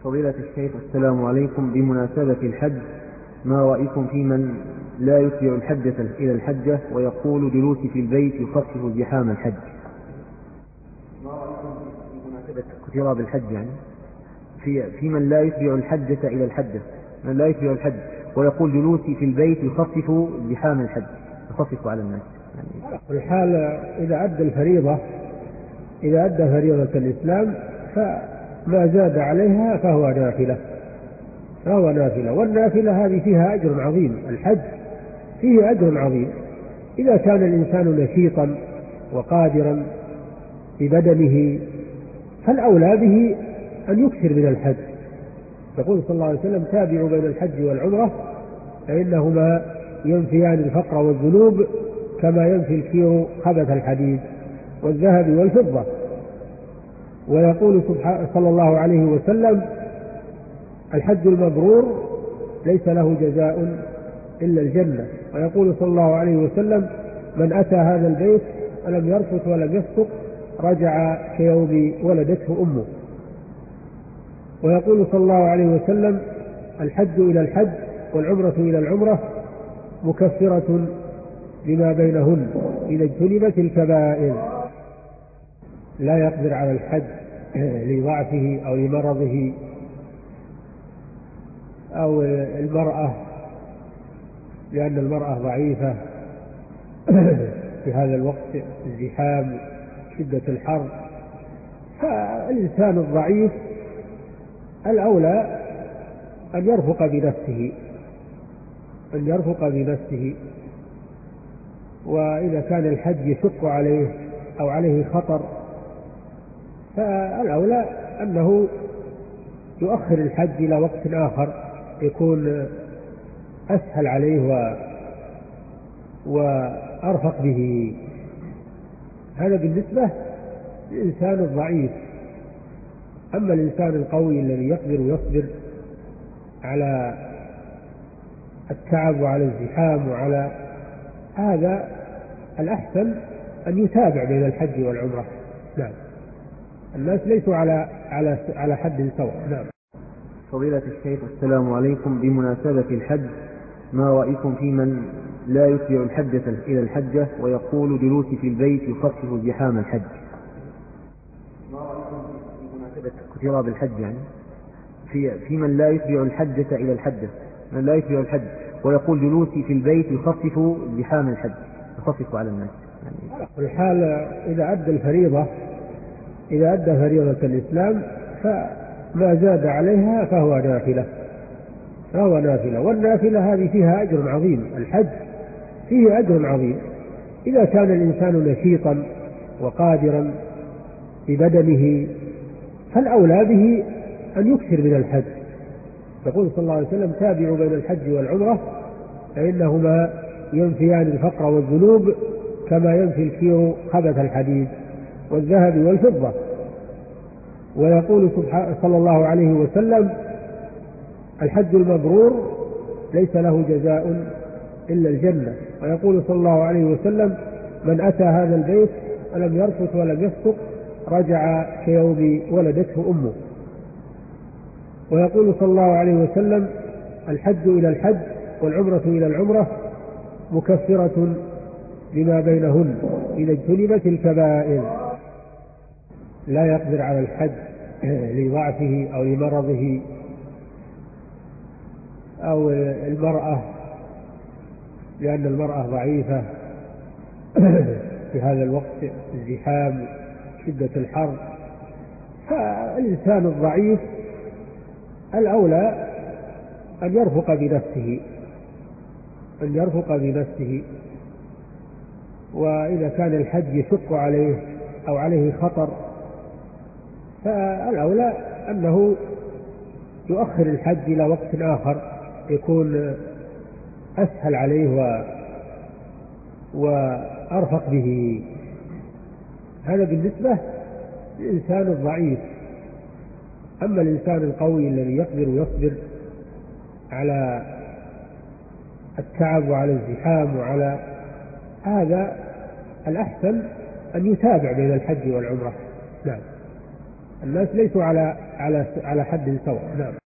فضيلة الشيخ، السلام عليكم. بمناسبة الحج، ما رأيكم في من لا يتبع الحجة إلى الحجة ويقول جلوسي في البيت يخفف زحام الحج؟ ما رأيكم بمناسبة اقتراب الحج، يعني في من لا يتبع الحجة إلى الحجة، من لا يتبع الحج ويقول جلوسي في البيت يخفف زحام الحج، يخفف على الناس يعني. الحال إذا أدى الفريضة، إذا أدى فريضة الإسلام فما زاد عليها فهو نافلة، والنافلة هذه فيها أجر عظيم. الحج فيه أجر عظيم إذا كان الإنسان نشيطا وقادرا ببدنه، فالأولى به أن يكثر من الحج. يقول صلى الله عليه وسلم: تابعوا بين الحج والعمرة فإنهما ينفيان الفقر والذنوب كما ينفي الكير خبث الحديد والذهب والفضة. ويقول صلى الله عليه وسلم: الحج المبرور ليس له جزاء إلا الجنة. ويقول صلى الله عليه وسلم: من أتى هذا البيت ولم يرفث ولم يفسق رجع كيوم ولدته أمه. ويقول صلى الله عليه وسلم: الحج إلى الحج والعمرة إلى العمرة مكفرة لما بينهن إذا اجتنبت الكبائر. لا يقدر على الحج لضعفه أو لمرضه، أو المرأة لأن المرأة ضعيفة في هذا الوقت، الزحام، شدة الحر. فالإنسان الضعيف الأولى أن يرفق بنفسه، وإذا كان الحج يشق عليه أو عليه خطر فالأولى أنه يؤخر الحج إلى وقت آخر يكون أسهل عليه وأرفق به. هذا بالنسبة للإنسان الضعيف. أما الإنسان القوي الذي يقدر ويصبر على التعب وعلى الزحام وعلى هذا، الأحسن أن يتابع بين الحج والعمرة. نعم، الناس ليسوا على حد سواء. نعم. فضيلة الشيخ، السلام عليكم. بمناسبة الحج، ما رأيكم في من لا يتبع الحجة إلى الحجة ويقول جلوسي في البيت يخفف زحام الحج؟ ما رأيكم بمناسبة اقتراب الحج، يعني في من لا يتبع الحجة إلى الحجة، من لا يتبع الحج ويقول جلوسي في البيت يخفف زحام الحج، يخفف على الناس يعني. الحال إذا أدى الفريضة، إذا أدى فريضة الإسلام فما زاد عليها فهو نافلة، والنافلة هذه فيها أجر عظيم. الحج فيه أجر عظيم إذا كان الإنسان نشيطا وقادرا ببدنه، فالأولى به أن يكثر من الحج. يقول صلى الله عليه وسلم: تابعوا بين الحج والعمرة فإنهما ينفيان الفقر والذنوب كما ينفي الكير خبث الحديد والذهب والفضة. ويقول صلى الله عليه وسلم: الحج المبرور ليس له جزاء إلا الجنة. ويقول صلى الله عليه وسلم: من أتى هذا البيت ولم يرفث ولم يفسق رجع كيوم ولدته أمه. ويقول صلى الله عليه وسلم: الحج إلى الحج والعمرة إلى العمرة مكفرة لما بينهن إذا اجتنبت الكبائر. لا يقدر على الحج لضعفه أو لمرضه، أو المرأة لأن المرأة ضعيفة في هذا الوقت، الزحام، شدة الحر. فالإنسان الضعيف الأولى أن يرفق بنفسه، وإذا كان الحج يشق عليه أو عليه خطر فالأولى أنه يؤخر الحج إلى وقت آخر يكون أسهل عليه وأرفق به. هذا بالنسبة للإنسان الضعيف. أما الإنسان القوي الذي يقدر ويصبر على التعب وعلى الزحام وعلى هذا، الأحسن أن يتابع بين الحج والعمرة. نعم، الناس ليسوا على حد سواء. نعم.